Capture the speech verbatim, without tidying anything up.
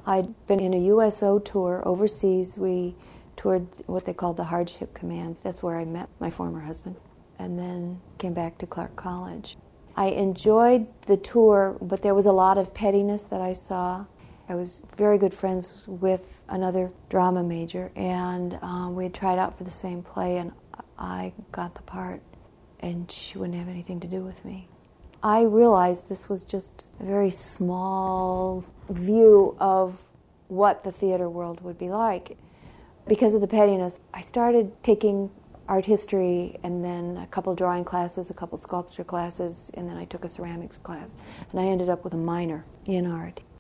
I'd been in a U S O tour overseas. We toured what they called the Hardship Command. That's where I met my former husband, and then came back to Clark College. I enjoyed the tour, but there was a lot of pettiness that I saw. I was very good friends with another drama major, and um, we had tried out for the same play, and I got the part, and she wouldn't have anything to do with me. I realized this was just a very small view of what the theater world would be like. Because of the pettiness, I started taking art history and then a couple drawing classes, a couple sculpture classes, and then I took a ceramics class. And I ended up with a minor in art.